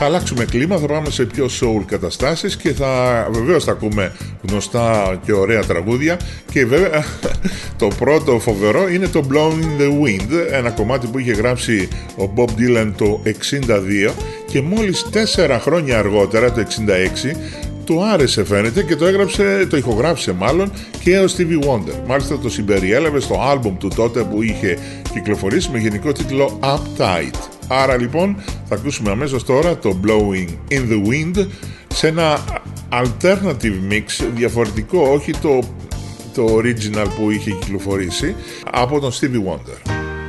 Θα αλλάξουμε κλίμα, θα πάμε σε πιο soul καταστάσεις και βεβαίως θα ακούμε γνωστά και ωραία τραγούδια και βέβαια το πρώτο φοβερό είναι το Blowing the Wind, ένα κομμάτι που είχε γράψει ο Bob Dylan το 62 και μόλις 4 χρόνια αργότερα, το 66, του άρεσε φαίνεται και το ηχογράφησε μάλλον και ο Stevie Wonder. Μάλιστα το συμπεριέλαβε στο άλμπουμ του τότε που είχε κυκλοφορήσει με γενικό τίτλο Uptight. Άρα λοιπόν θα ακούσουμε αμέσως τώρα το Blowing in the Wind σε ένα alternative mix, διαφορετικό, όχι το original που είχε κυκλοφορήσει, από τον Stevie Wonder.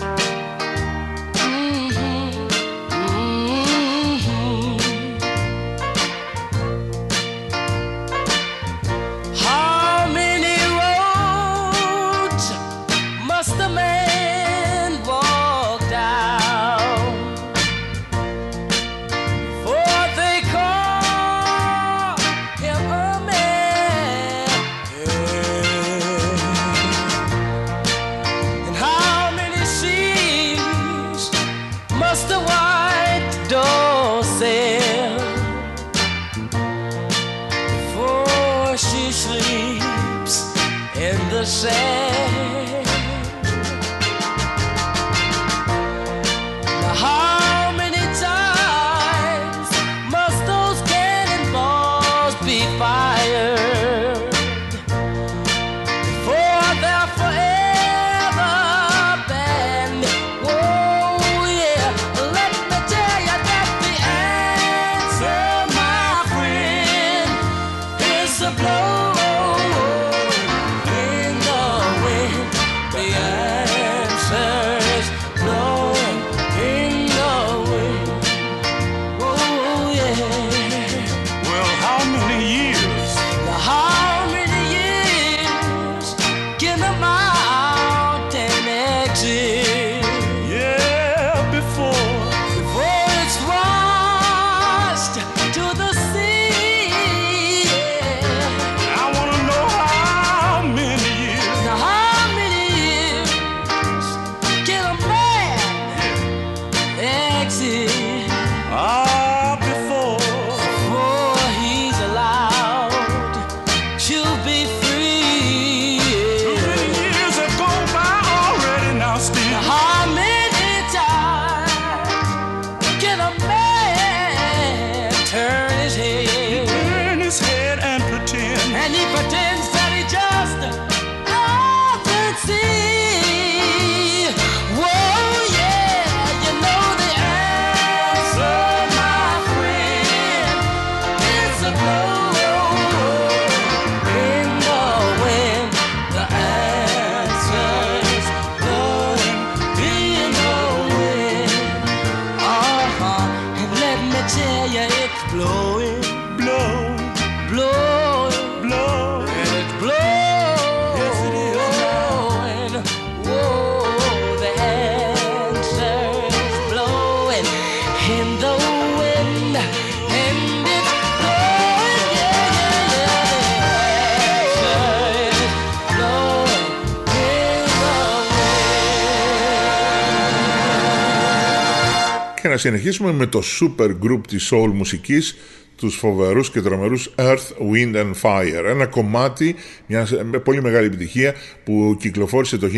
Να συνεχίσουμε με το super group της soul μουσικής, τους φοβερούς και τρομερούς Earth, Wind and Fire. Ένα κομμάτι, μια πολύ μεγάλη επιτυχία που κυκλοφόρησε το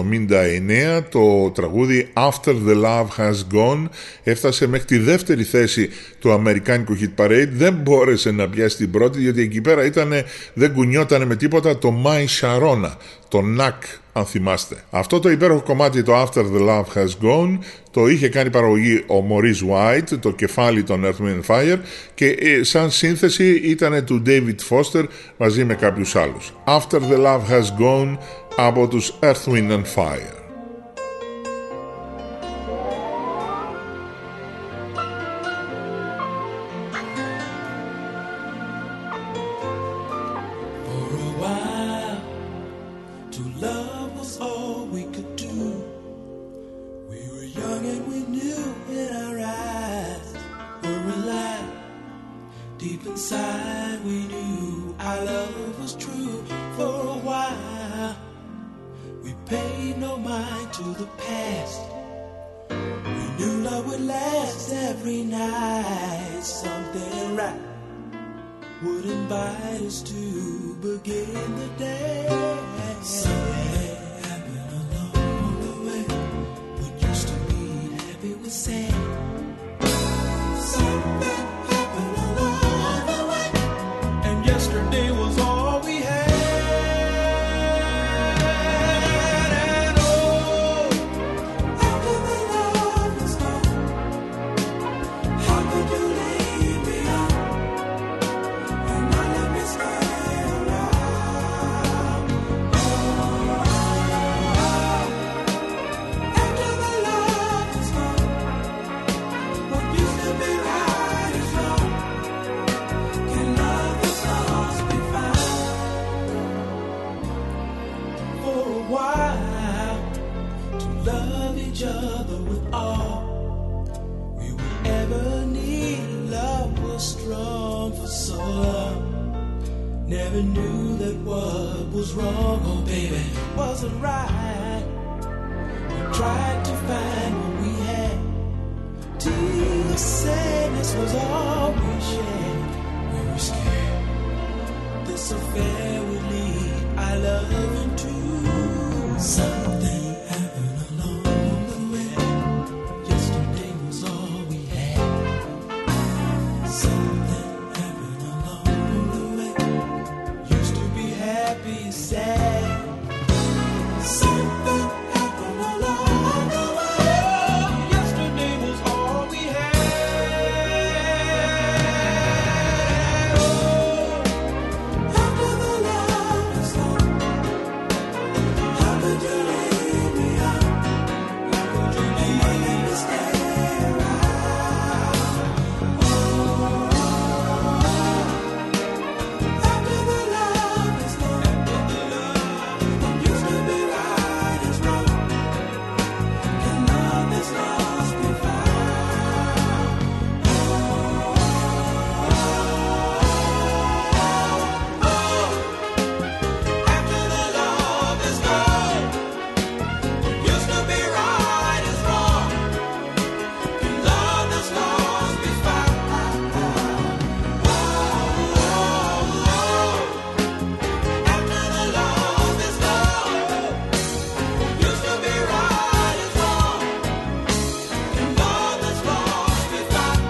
1979, το τραγούδι After the Love Has Gone. Έφτασε μέχρι τη δεύτερη θέση του αμερικάνικου Hit Parade. Δεν μπόρεσε να πιάσει την πρώτη, διότι εκεί πέρα δεν κουνιότανε με τίποτα το My Sharona, το NAC, αν θυμάστε. Αυτό το υπέροχο κομμάτι, το After the Love Has Gone, το είχε κάνει παραγωγή ο Maurice White, το κεφάλι των Earth, Wind and Fire, και σαν σύνθεση ήταν του David Foster μαζί με κάποιους άλλους. After the Love Has Gone από τους Earth, Wind and Fire. To the past, we knew love would last every night. Something right would invite us to begin the day. Something happened along the way. What used to be happy was sad. Something happened along the way, and yesterday was all we had. And oh, after the love is gone, how could you leave me on? And not let me stay around. After the love is gone, what used to be right is wrong. Can love that's lost be found? For a while, to love each other with all we would ever need. Love was strong for so long. Never knew that what was wrong, oh baby, wasn't right. We tried to find what we had. Till the sadness was all we shared. We were scared this affair would lead our love into something happened along the way. Yesterday was all we had. Something happened along the way. Used to be happy, sad. Something happened along the way. Yesterday was all we had. Oh, after the love is gone, how could you leave me on? How could you leave me to stay around? After the love is gone, what used to be right is wrong. Can love that's lost be found? After the love is gone, what used to be right is wrong. Can love that's lost be found? After the love is gone, what used to be right is wrong. Can love that's lost be found?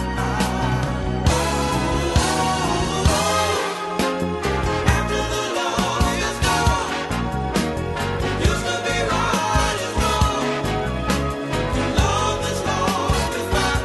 After the love is gone, what used to be right is wrong. Can love that's lost be found?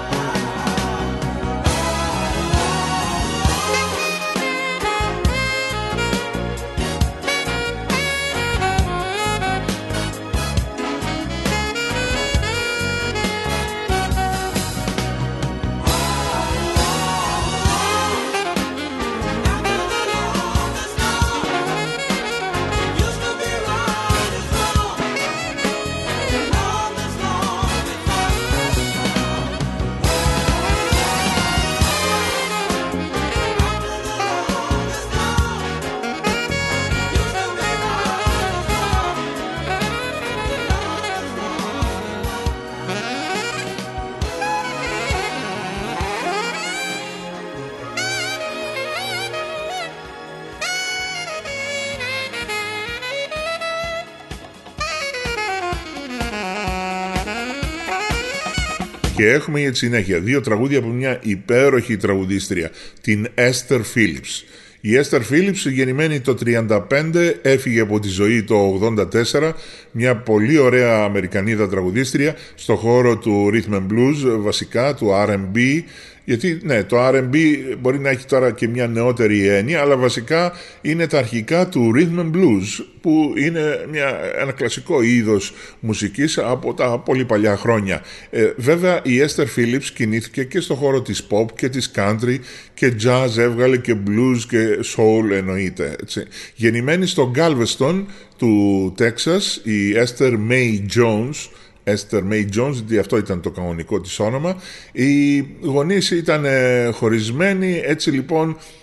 Και έχουμε για τη συνέχεια δύο τραγούδια από μια υπέροχη τραγουδίστρια, την Esther Phillips. Η Esther Phillips, γεννημένη το 1935, έφυγε από τη ζωή το 1984, μια πολύ ωραία Αμερικανίδα τραγουδίστρια στο χώρο του rhythm and blues, βασικά του R&B. Γιατί ναι, το R&B μπορεί να έχει τώρα και μια νεότερη έννοια, αλλά βασικά είναι τα αρχικά του rhythm and blues, που είναι ένα κλασικό είδος μουσικής από τα πολύ παλιά χρόνια. Βέβαια η Esther Phillips κινήθηκε και στο χώρο της pop και της country και jazz, έβγαλε και blues και soul, εννοείται, έτσι. Γεννημένη στο Galveston του Τέξας, η Esther May Jones, Esther May Jones, γιατί αυτό ήταν το κανονικό της όνομα. Οι γονείς ήταν χωρισμένοι, έτσι λοιπόν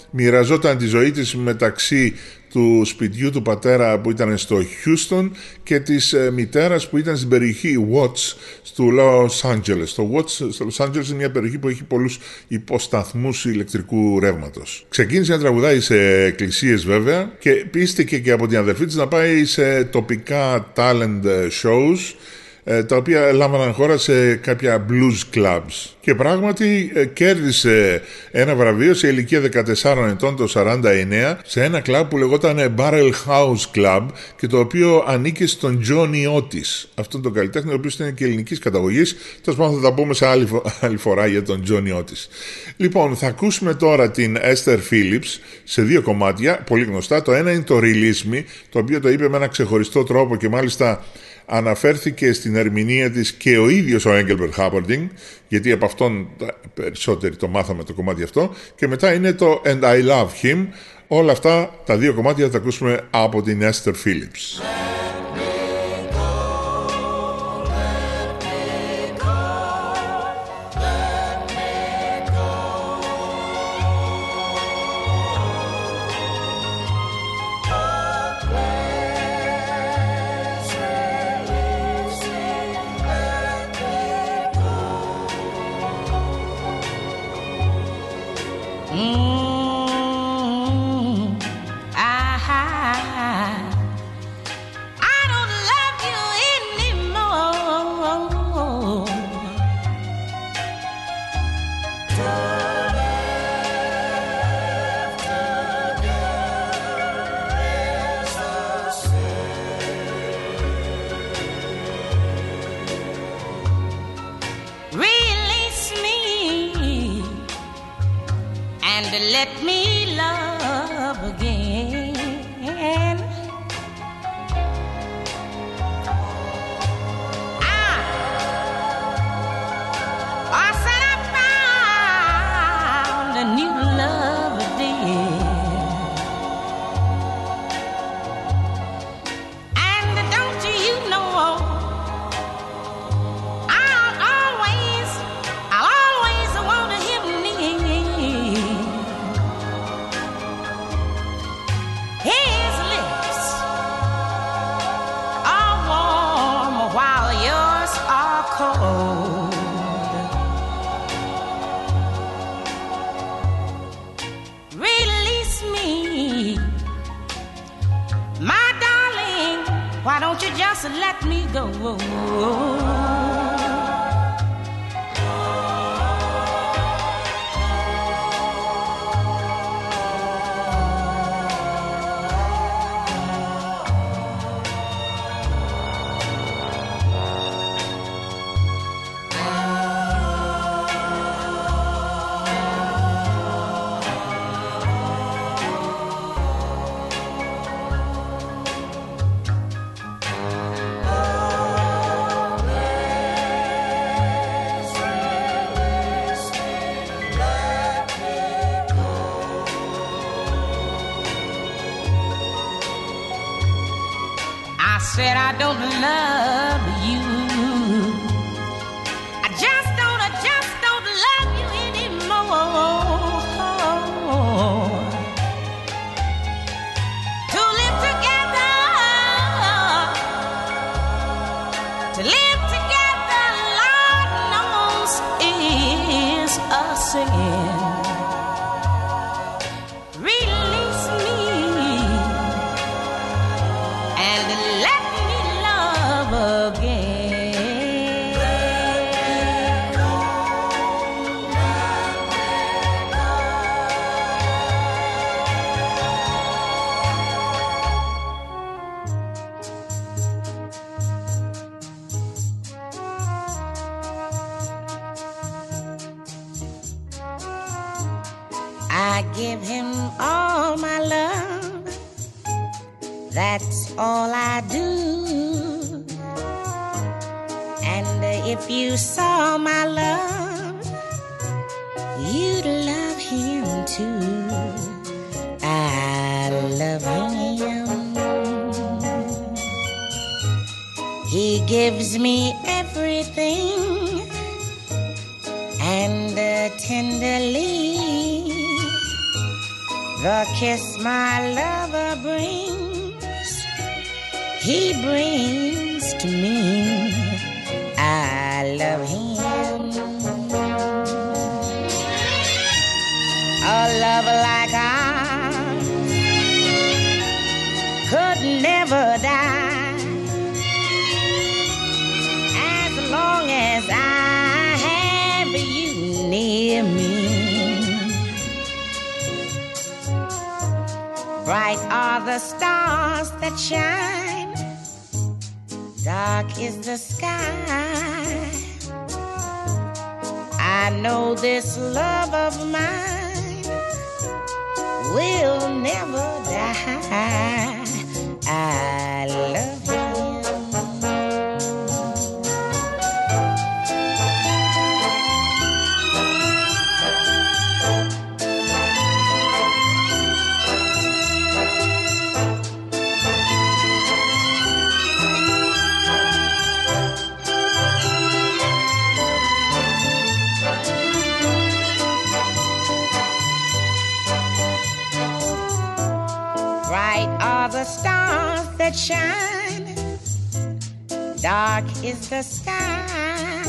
μοιραζόταν τη ζωή της μεταξύ του σπιτιού του πατέρα που ήταν στο Houston και της μητέρας που ήταν στην περιοχή Watts του Los Angeles. Το Watts στο Los Angeles είναι μια περιοχή που έχει πολλούς υποσταθμούς ηλεκτρικού ρεύματος. Ξεκίνησε να τραγουδάει σε εκκλησίες βέβαια και πίστηκε και από την αδερφή της να πάει σε τοπικά talent shows, τα οποία λάμβαναν χώρα σε κάποια blues clubs. Και πράγματι κέρδισε ένα βραβείο σε ηλικία 14 ετών το 49 σε ένα κλαμπ που λεγόταν Barrel House Club και το οποίο ανήκε στον Johnny Otis, αυτόν τον καλλιτέχνη ο οποίος ήταν και ελληνικής καταγωγής. Τέλος πάντων θα τα πούμε σε άλλη φορά για τον Johnny Otis. Λοιπόν, θα ακούσουμε τώρα την Esther Phillips σε δύο κομμάτια πολύ γνωστά. Το ένα είναι το Release Me, το οποίο το είπε με ένα ξεχωριστό τρόπο και μάλιστα αναφέρθηκε στην ερμηνεία της και ο ίδιος ο Engelbert Humperdinck, γιατί από αυτόν περισσότεροι το μάθαμε το κομμάτι αυτό, και μετά είναι το And I Love Him. Όλα αυτά τα δύο κομμάτια θα τα ακούσουμε από την Esther Phillips. I give him all my love, that's all I do. And if you saw my love, you'd love him too. I love him. He gives me everything, and tenderly the kiss my lover brings, he brings to me. I love him. A love like ours could never die, as long as I have you near me. Bright are the stars that shine, dark is the sky. I know this love of mine will never die. I love him. Bright are the stars that shine, dark is the sky.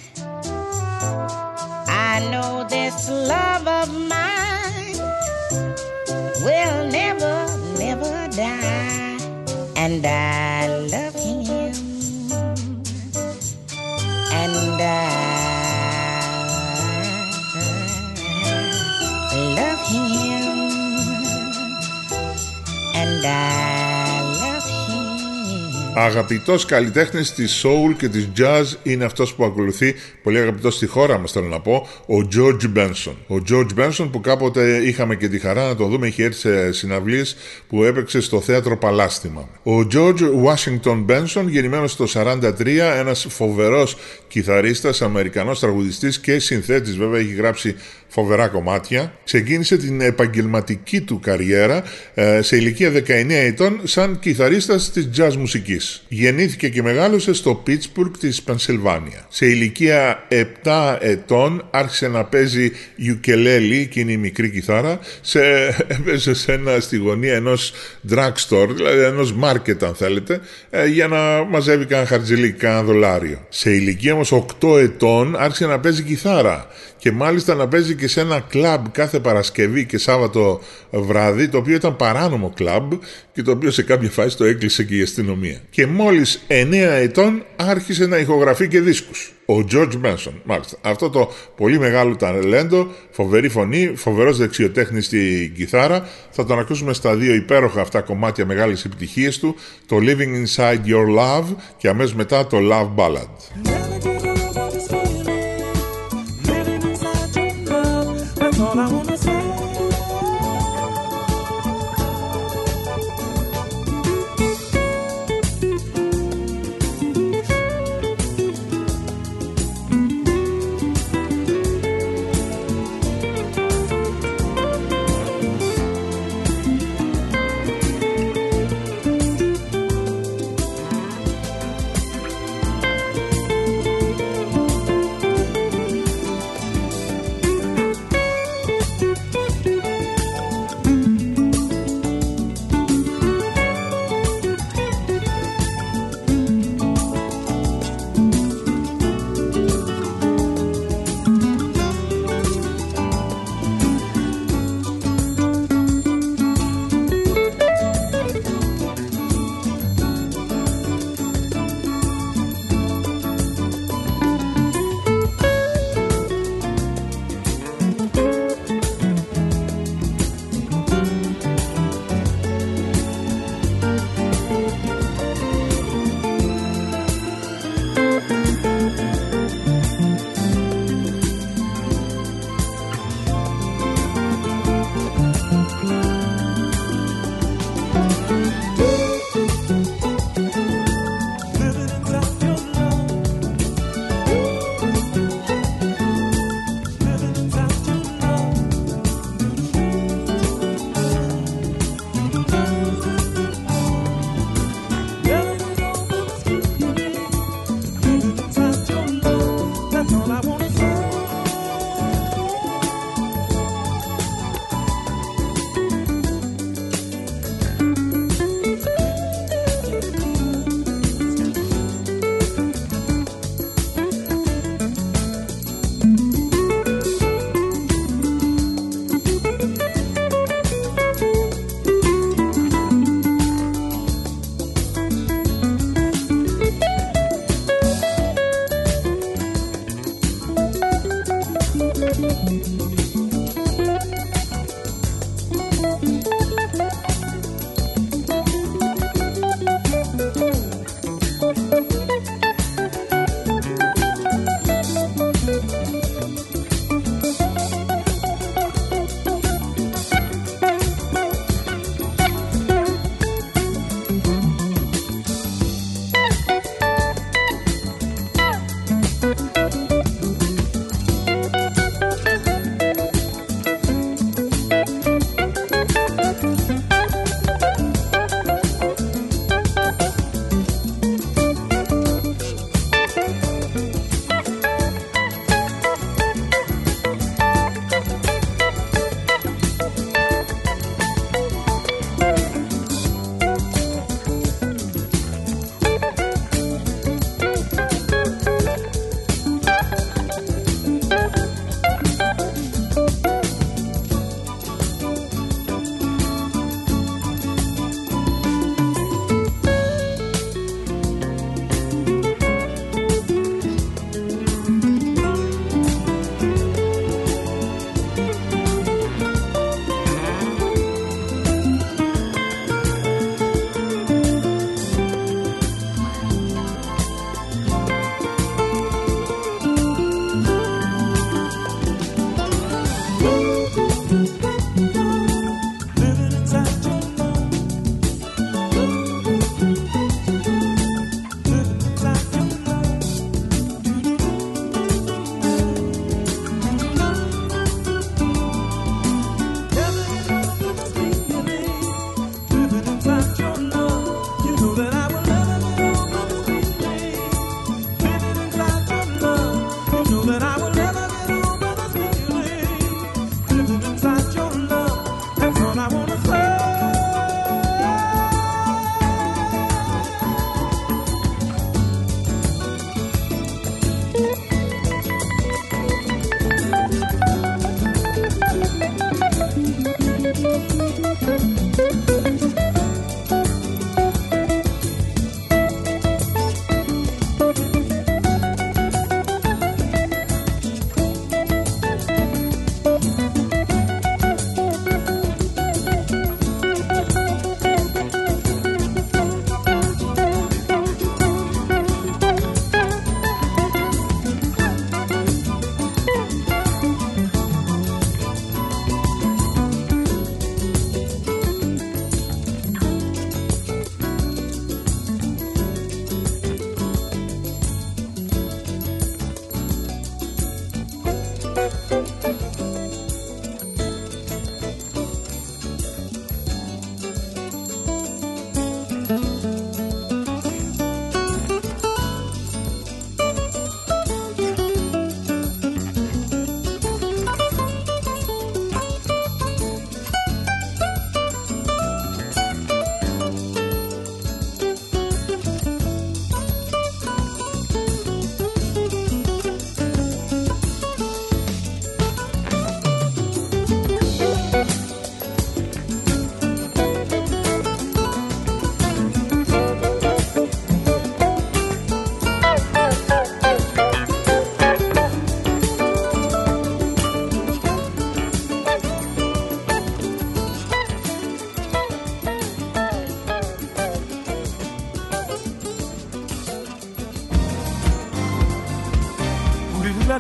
I know this love of mine will never, never die. And I love him. And I love him. And I love him. Αγαπητός καλλιτέχνης της soul και της jazz είναι αυτός που ακολουθεί, πολύ αγαπητός στη χώρα μας θέλω να πω, ο George Benson. Ο George Benson που κάποτε είχαμε και τη χαρά να το δούμε, είχε έρθει σε συναυλίες που έπαιξε στο θέατρο Παλάστημα. Ο George Washington Benson, γεννημένος το 1943, ένας φοβερός κιθαρίστας, αμερικανός τραγουδιστής και συνθέτης, βέβαια έχει γράψει φοβερά κομμάτια. Ξεκίνησε την επαγγελματική του καριέρα σε ηλικία 19 ετών σαν κιθαρίστας της jazz μουσικής. Γεννήθηκε και μεγάλωσε στο Pittsburgh της Πενσιλβάνια. Σε ηλικία 7 ετών άρχισε να παίζει ukulele, εκείνη η μικρή κιθάρα, έπαιζε στη γωνία ενός drugstore, δηλαδή ενός market αν θέλετε, για να μαζεύει κανένα χαρτζηλί, κανένα δολάριο. Σε ηλικία όμως 8 ετών άρχισε να παίζει κιθάρα και μάλιστα να παίζει και σε ένα κλαμπ κάθε Παρασκευή και Σάββατο βράδυ, το οποίο ήταν παράνομο κλαμπ και το οποίο σε κάποια φάση το έκλεισε και η αστυνομία. Και μόλις 9 ετών άρχισε να ηχογραφεί και δίσκους. Ο George Benson, μάλιστα. Αυτό το πολύ μεγάλο ταλέντο, φοβερή φωνή, φοβερός δεξιοτέχνης στη κιθάρα. Θα τον ακούσουμε στα δύο υπέροχα αυτά κομμάτια μεγάλες επιτυχίες του, το Living Inside Your Love και αμέσως μετά το Love Ballad. All I wanna say.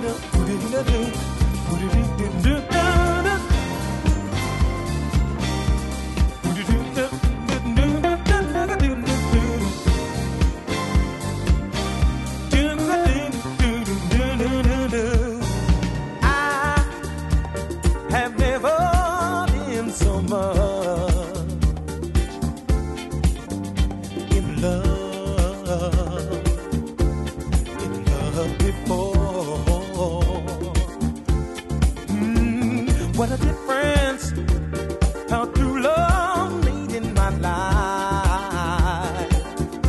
What a difference how true love made in my life.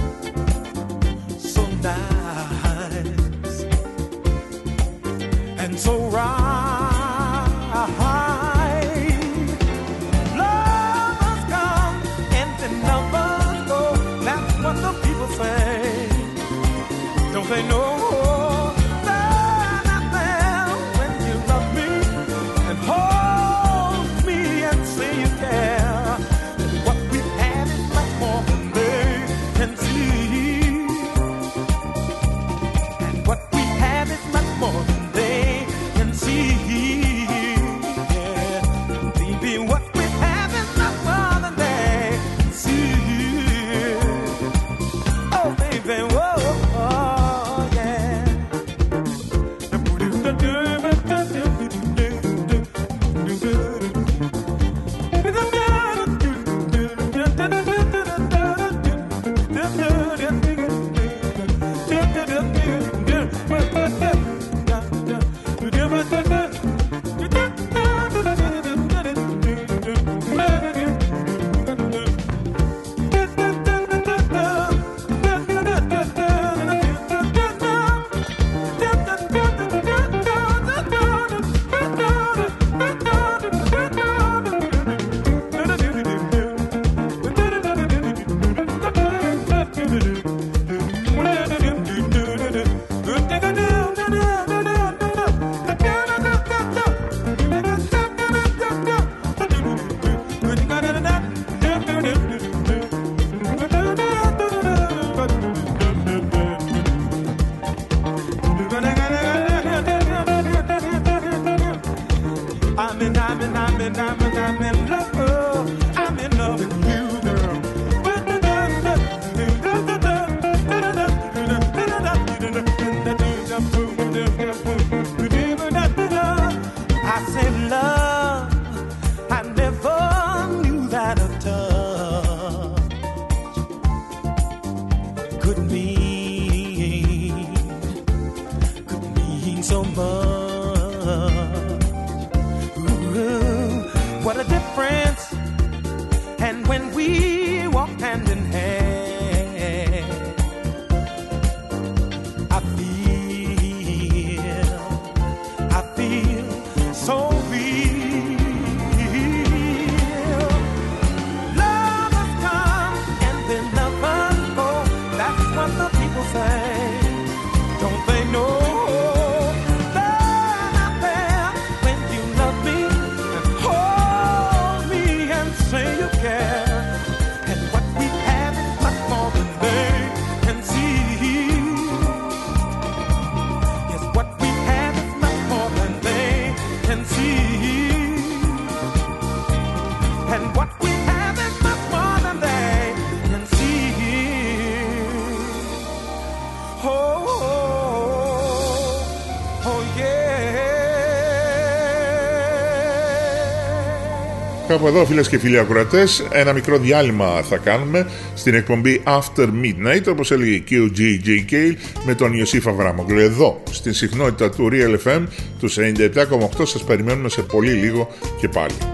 So nice and so right. Love must come and then numbers go. That's what the people say. Don't they know? Κάπου εδώ, φίλες και φίλοι ακροατές, ένα μικρό διάλειμμα θα κάνουμε στην εκπομπή After Midnight, όπως έλεγε και ο J.J. Cale με τον Ιωσήφ Αβραμόγλου. Εδώ, στην συχνότητα του Real FM, του 97,8, σας περιμένουμε σε πολύ λίγο και πάλι.